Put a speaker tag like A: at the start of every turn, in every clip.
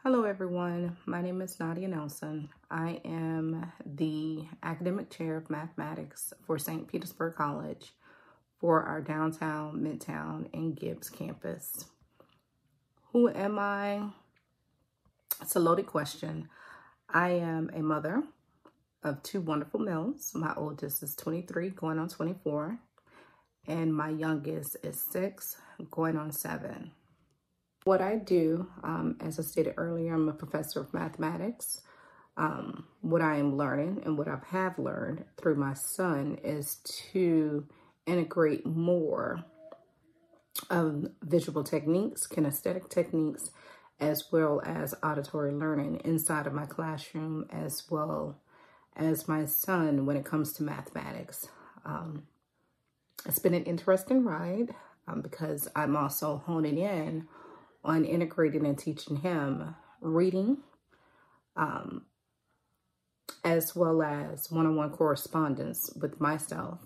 A: Hello everyone, my name is Nadia Nelson. I am the Academic Chair of Mathematics for St. Petersburg College for our downtown, Midtown, and Gibbs campus. Who am I? It's a loaded question. I am a mother of two wonderful males. My oldest is 23, going on 24, and my youngest is 6, going on 7. What I do, as I stated earlier, I'm a professor of mathematics. What I am learning and what I have learned through my son is to integrate more visual techniques, kinesthetic techniques, as well as auditory learning inside of my classroom, as well as my son when it comes to mathematics. It's been an interesting ride because I'm also honing in on integrating and teaching him reading, as well as one-on-one correspondence with myself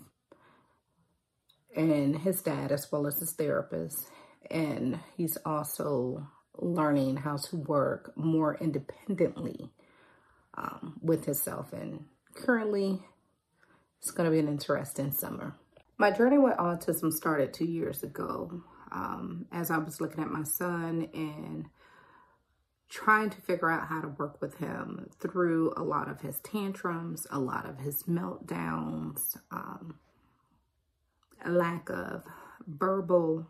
A: and his dad, as well as his therapist. And he's also learning how to work more independently with himself. And currently, it's going to be an interesting summer. My journey with autism started 2 years ago. As I was looking at my son and trying to figure out how to work with him through a lot of his tantrums, a lot of his meltdowns, a lack of verbal.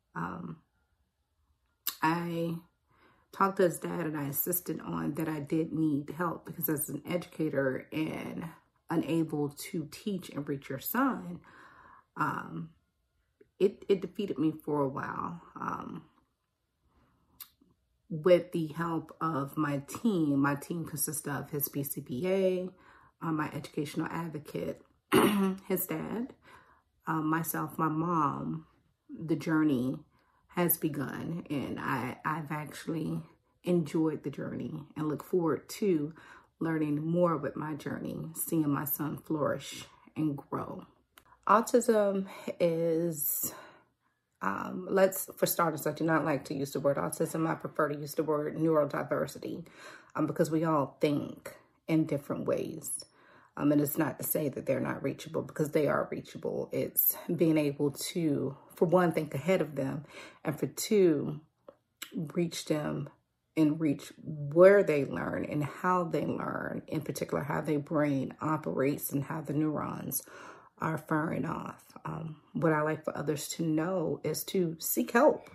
A: I talked to his dad and I insisted on that I did need help because as an educator and unable to teach and reach your son, it defeated me for a while. With the help of my team consists of his BCBA, my educational advocate, his dad, myself, my mom. The journey has begun, and I've actually enjoyed the journey and look forward to learning more with my journey, seeing my son flourish and grow. Autism is, for starters, I do not like to use the word autism. I prefer to use the word neurodiversity because we all think in different ways. And it's not to say that they're not reachable because they are reachable. It's being able to, for one, think ahead of them, and for two, reach them and reach where they learn and how they learn, in particular, how their brain operates and how the neurons are firing off. What I like for others to know is to seek help.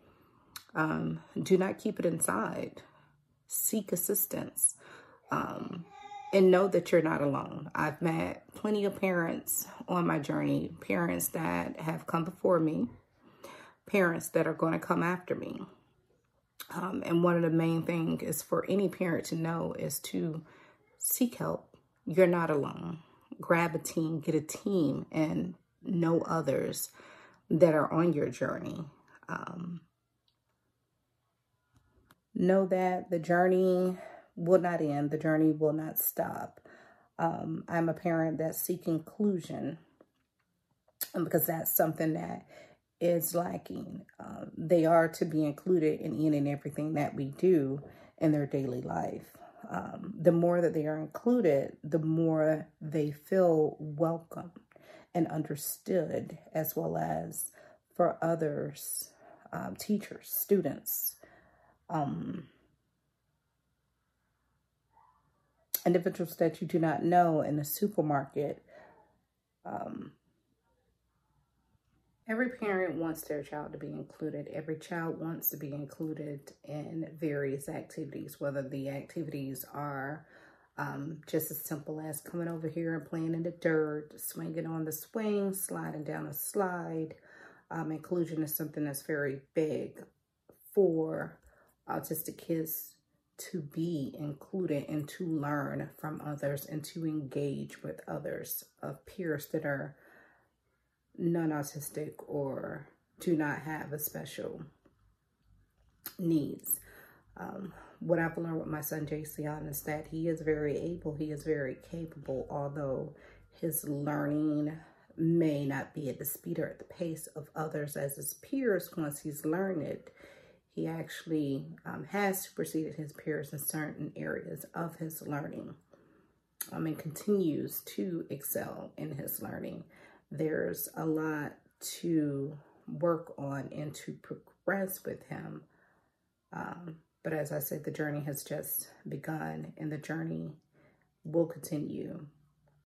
A: Do not keep it inside. Seek assistance. And know that you're not alone. I've met plenty of parents on my journey, parents that have come before me, parents that are going to come after me. And one of the main things is for any parent to know is to seek help. You're not alone. Grab a team, get a team, and know others that are on your journey. Know that the journey will not end. The journey will not stop. I'm a parent that seeks inclusion because that's something that is lacking. They are to be included in any and everything that we do in their daily life. The more that they are included, the more they feel welcome and understood, as well as for others, teachers, students, individuals that you do not know in the supermarket. Every parent wants their child to be included. Every child wants to be included in various activities, whether the activities are just as simple as coming over here and playing in the dirt, swinging on the swing, sliding down a slide. Inclusion is something that's very big for autistic kids to be included and to learn from others and to engage with others of peers that are non-autistic or do not have a special needs. What I've learned with my son Jason is that he is very able, he is very capable, although his learning may not be at the speed or at the pace of others as his peers. Once he's learned it, He actually has superseded his peers in certain areas of his learning, and continues to excel in his learning. There's a lot to work on and to progress with him. But as I said, the journey has just begun, and the journey will continue